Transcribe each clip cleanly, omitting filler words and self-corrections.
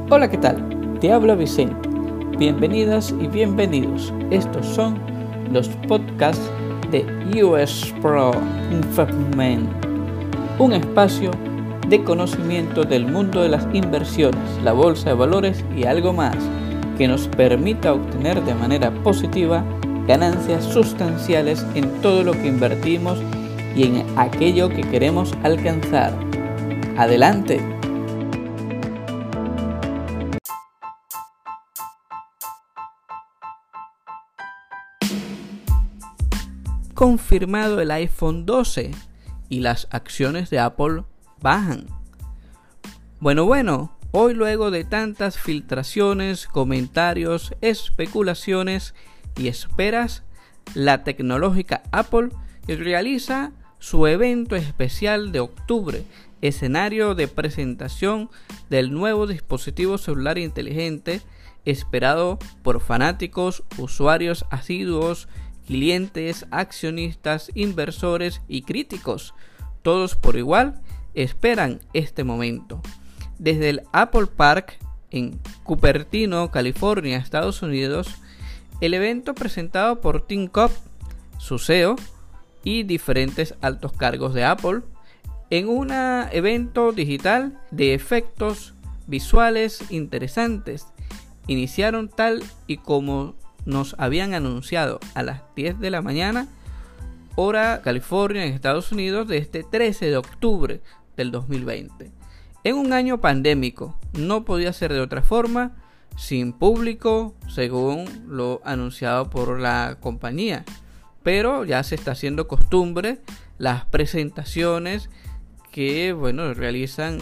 Hola, ¿qué tal? Te habla Vicente. Bienvenidas y bienvenidos. Estos son los podcasts de US Pro Investment, un espacio de conocimiento del mundo de las inversiones, la bolsa de valores y algo más que nos permita obtener de manera positiva ganancias sustanciales en todo lo que invertimos y en aquello que queremos alcanzar. ¡Adelante! Confirmado el iPhone 12 y las acciones de Apple bajan. Bueno, hoy luego de tantas filtraciones, comentarios, especulaciones y esperas, la tecnológica Apple realiza su evento especial de octubre, escenario de presentación del nuevo dispositivo celular inteligente esperado por fanáticos, usuarios asiduos, clientes, accionistas, inversores y críticos. Todos por igual esperan este momento. Desde el Apple Park en Cupertino, California, Estados Unidos, el evento presentado por Tim Cook, su CEO, y diferentes altos cargos de Apple, en un evento digital de efectos visuales interesantes, iniciaron tal y como nos habían anunciado a las 10 de la mañana, hora California en Estados Unidos, de este 13 de octubre del 2020. En un año pandémico, no podía ser de otra forma, sin público, según lo anunciado por la compañía. Pero ya se está haciendo costumbre las presentaciones que realizan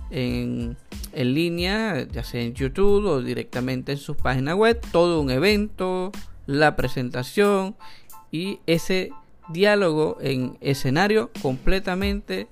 en línea, ya sea en YouTube o directamente en su página web, todo un evento, la presentación y ese diálogo en escenario completamente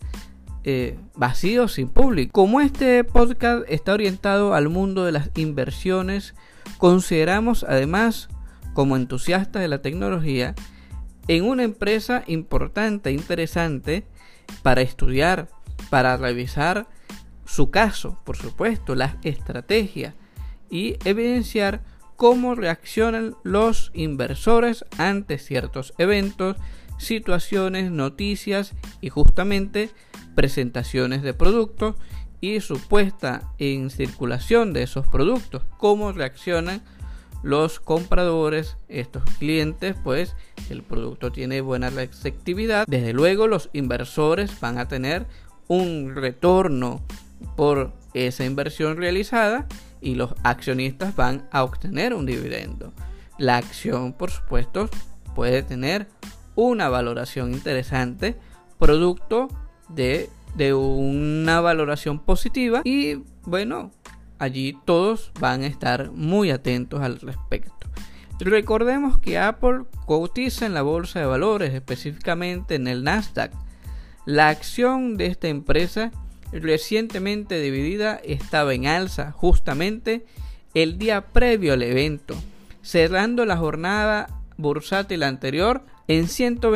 vacío, sin público. Como este podcast está orientado al mundo de las inversiones, consideramos además, como entusiastas de la tecnología, en una empresa importante e interesante para estudiar, para revisar su caso, por supuesto, las estrategias y evidenciar cómo reaccionan los inversores ante ciertos eventos, situaciones, noticias y justamente presentaciones de productos y su puesta en circulación de esos productos, cómo reaccionan los compradores, estos clientes, pues el producto tiene buena receptividad. Desde luego los inversores van a tener un retorno por esa inversión realizada y los accionistas van a obtener un dividendo. La acción, por supuesto, puede tener una valoración interesante, producto de una valoración positiva, y allí todos van a estar muy atentos al respecto. Recordemos que Apple cotiza en la bolsa de valores, específicamente en el Nasdaq. La acción de esta empresa, recientemente dividida, estaba en alza justamente el día previo al evento, cerrando la jornada bursátil anterior en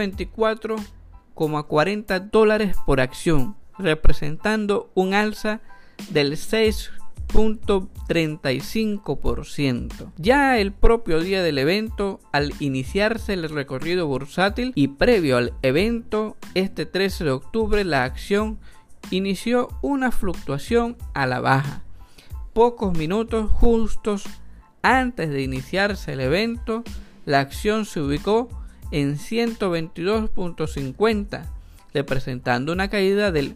$124,40 por acción, representando un alza del 6.35%. Ya el propio día del evento, al iniciarse el recorrido bursátil y previo al evento, este 13 de octubre, la acción inició una fluctuación a la baja. Pocos minutos justos antes de iniciarse el evento, la acción se ubicó en 122.50, representando una caída del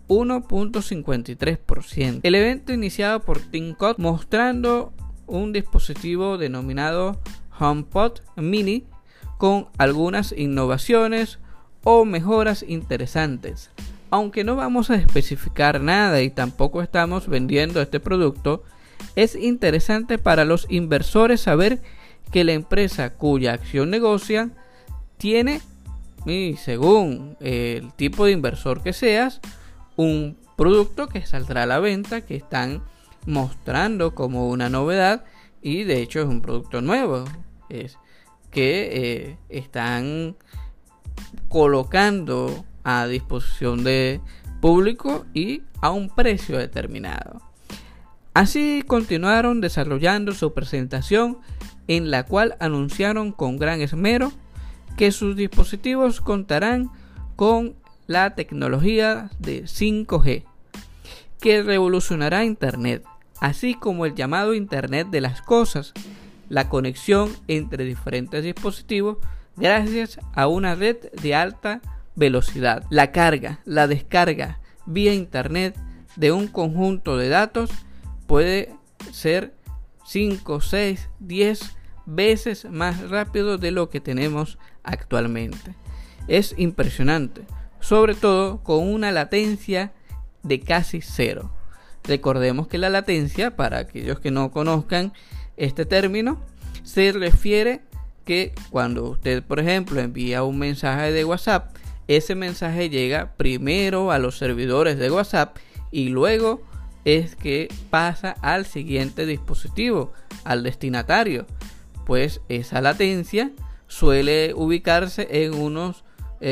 1.53%. El evento iniciado por Tim Cook mostrando un dispositivo denominado HomePod Mini con algunas innovaciones o mejoras interesantes. Aunque no vamos a especificar nada y tampoco estamos vendiendo este producto, es interesante para los inversores saber que la empresa cuya acción negocia tiene, y según el tipo de inversor que seas, un producto que saldrá a la venta, que están mostrando como una novedad, y de hecho es un producto nuevo, es que están colocando a disposición de público y a un precio determinado. Así continuaron desarrollando su presentación, en la cual anunciaron con gran esmero que sus dispositivos contarán con la tecnología de 5G, que revolucionará Internet, así como el llamado Internet de las cosas, la conexión entre diferentes dispositivos gracias a una red de alta velocidad. La carga, la descarga vía Internet de un conjunto de datos puede ser 5, 6, 10 veces más rápido de lo que tenemos actualmente. Es impresionante, sobre todo con una latencia de casi cero. Recordemos que la latencia, para aquellos que no conozcan este término, se refiere que cuando usted, por ejemplo, envía un mensaje de WhatsApp, ese mensaje llega primero a los servidores de WhatsApp y luego es que pasa al siguiente dispositivo, al destinatario. Pues esa latencia suele ubicarse en unos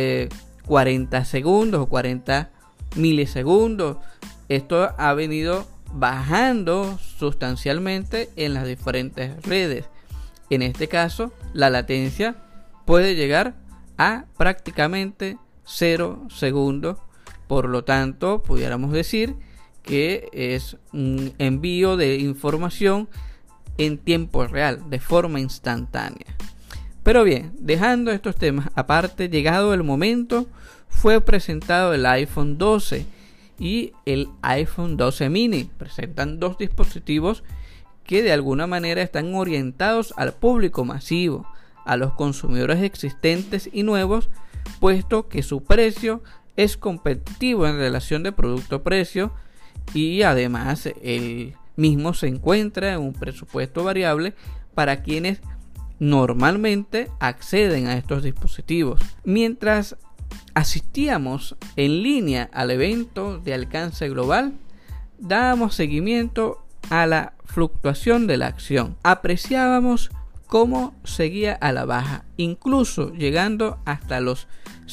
40 segundos o 40 milisegundos. Esto ha venido bajando sustancialmente en las diferentes redes. En este caso, la latencia puede llegar a prácticamente 0 segundos. Por lo tanto, pudiéramos decir que es un envío de información en tiempo real, de forma instantánea. Pero bien, dejando estos temas aparte, llegado el momento, fue presentado el iPhone 12 y el iPhone 12 mini. Presentan dos dispositivos que de alguna manera están orientados al público masivo, a los consumidores existentes y nuevos, puesto que su precio es competitivo en relación de producto-precio y además el mismo se encuentra en un presupuesto variable para quienes normalmente acceden a estos dispositivos. Mientras asistíamos en línea al evento de alcance global, dábamos seguimiento a la fluctuación de la acción. Apreciábamos cómo seguía a la baja, incluso llegando hasta los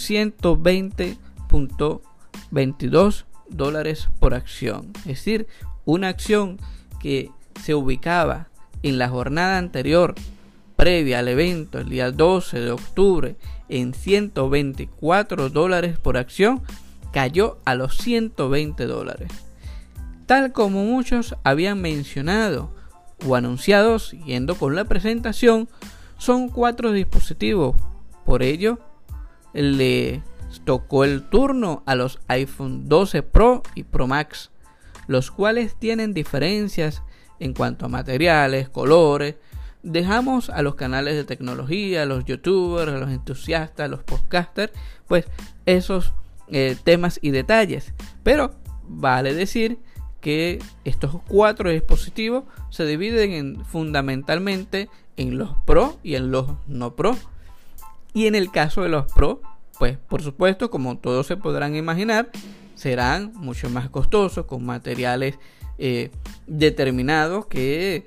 120.22 dólares por acción. Es decir, una acción que se ubicaba en la jornada anterior, previa al evento, el día 12 de octubre, en 124 dólares por acción, cayó a los 120 dólares. Tal como muchos habían mencionado o anunciado, siguiendo con la presentación, son 4 dispositivos. Por ello, le tocó el turno a los iPhone 12 Pro y Pro Max, los cuales tienen diferencias en cuanto a materiales, colores. Dejamos a los canales de tecnología, a los youtubers, a los entusiastas, a los podcasters, pues esos temas y detalles. Pero vale decir que estos 4 dispositivos se dividen fundamentalmente en los Pro y en los no Pro. Y en el caso de los Pro, pues por supuesto, como todos se podrán imaginar, serán mucho más costosos, con materiales determinados que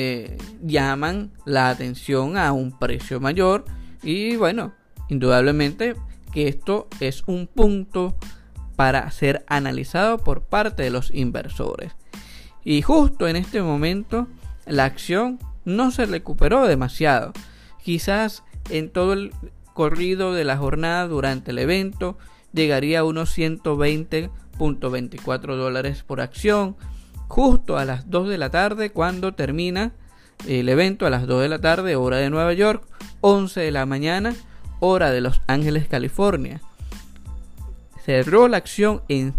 llaman la atención a un precio mayor. Y bueno, indudablemente que esto es un punto para ser analizado por parte de los inversores. Y justo en este momento la acción no se recuperó demasiado. Quizás en todo el corrido de la jornada durante el evento llegaría a unos 120.24 dólares por acción. Justo a las 2 de la tarde, cuando termina el evento, a las 2 de la tarde, hora de Nueva York, 11 de la mañana, hora de Los Ángeles, California, cerró la acción en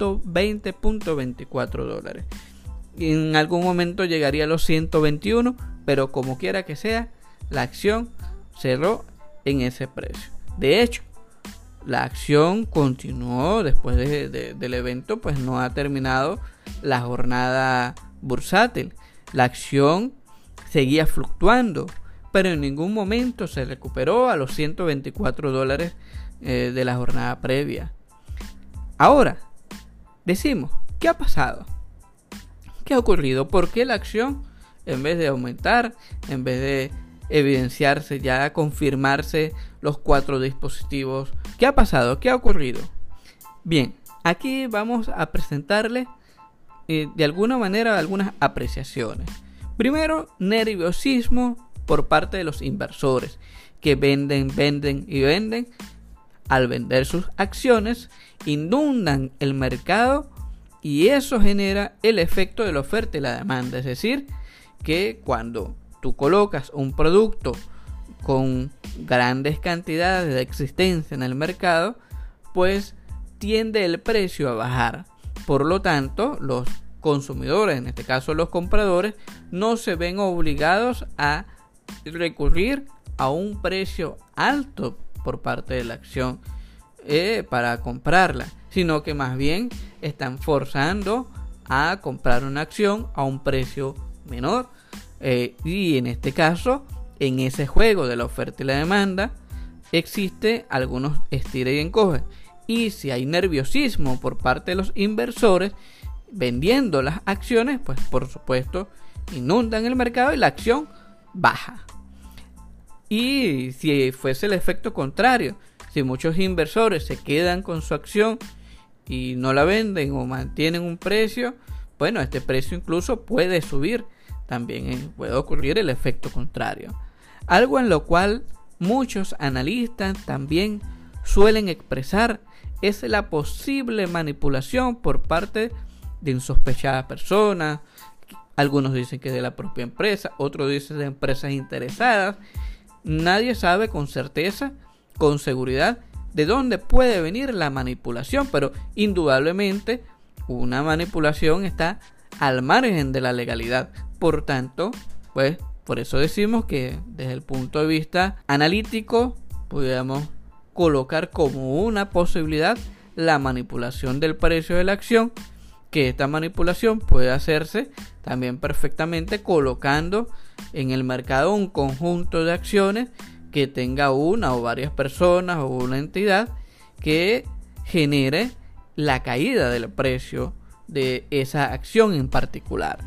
120.24 dólares. En algún momento llegaría a los 121, pero como quiera que sea, la acción cerró en ese precio. De hecho, la acción continuó después del evento, pues no ha terminado la jornada bursátil. La acción seguía fluctuando, pero en ningún momento se recuperó a los 124 dólares de la jornada previa. Ahora, decimos, ¿qué ha pasado? ¿Qué ha ocurrido? ¿Por qué la acción, en vez de aumentar, en vez de evidenciarse ya, confirmarse los 4 dispositivos? ¿Qué ha pasado? ¿Qué ha ocurrido? Bien, aquí vamos a presentarle de alguna manera algunas apreciaciones. Primero, nerviosismo por parte de los inversores que venden y venden. Al vender sus acciones, inundan el mercado y eso genera el efecto de la oferta y la demanda. Es decir, que cuando tú colocas un producto con grandes cantidades de existencia en el mercado, pues tiende el precio a bajar. Por lo tanto, los consumidores, en este caso los compradores, no se ven obligados a recurrir a un precio alto por parte de la acción para comprarla, sino que más bien están forzando a comprar una acción a un precio menor, y en este caso, en ese juego de la oferta y la demanda, existe algunos estira y encoge, y si hay nerviosismo por parte de los inversores vendiendo las acciones, pues por supuesto inundan el mercado y la acción baja. Y si fuese el efecto contrario, si muchos inversores se quedan con su acción y no la venden o mantienen un precio, bueno, este precio incluso puede subir. También puede ocurrir el efecto contrario. Algo en lo cual muchos analistas también suelen expresar es la posible manipulación por parte de insospechadas personas. Algunos dicen que de la propia empresa, otros dicen de empresas interesadas. Nadie sabe con certeza, con seguridad, de dónde puede venir la manipulación, pero indudablemente una manipulación está al margen de la legalidad. Por tanto, pues por eso decimos que desde el punto de vista analítico podríamos colocar como una posibilidad la manipulación del precio de la acción, que esta manipulación puede hacerse también perfectamente colocando en el mercado un conjunto de acciones que tenga una o varias personas o una entidad que genere la caída del precio de esa acción en particular.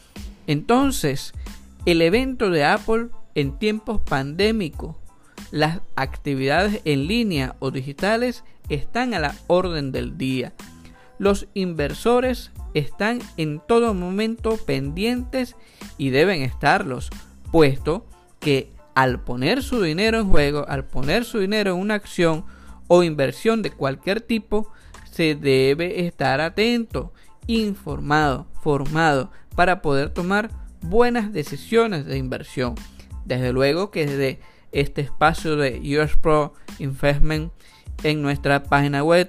Entonces, el evento de Apple en tiempos pandémicos, las actividades en línea o digitales están a la orden del día. Los inversores están en todo momento pendientes y deben estarlos, puesto que al poner su dinero en juego, al poner su dinero en una acción o inversión de cualquier tipo, se debe estar atento, informado, formado para poder tomar buenas decisiones de inversión. Desde luego que desde este espacio de US Pro Investment en nuestra página web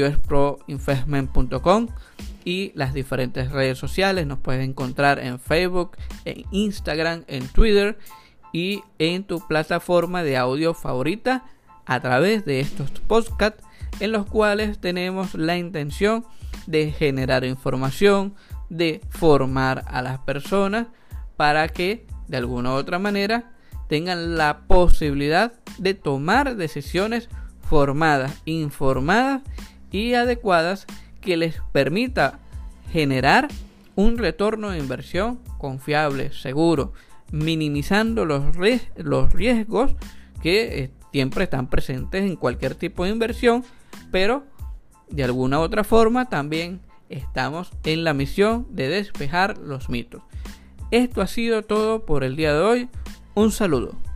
usproinvestment.com y las diferentes redes sociales nos puedes encontrar en Facebook, en Instagram, en Twitter y en tu plataforma de audio favorita a través de estos podcasts en los cuales tenemos la intención de generar información, de formar a las personas para que de alguna u otra manera tengan la posibilidad de tomar decisiones formadas, informadas y adecuadas que les permita generar un retorno de inversión confiable, seguro, minimizando los riesgos que siempre están presentes en cualquier tipo de inversión, pero de alguna u otra forma también estamos en la misión de despejar los mitos. Esto ha sido todo por el día de hoy. Un saludo.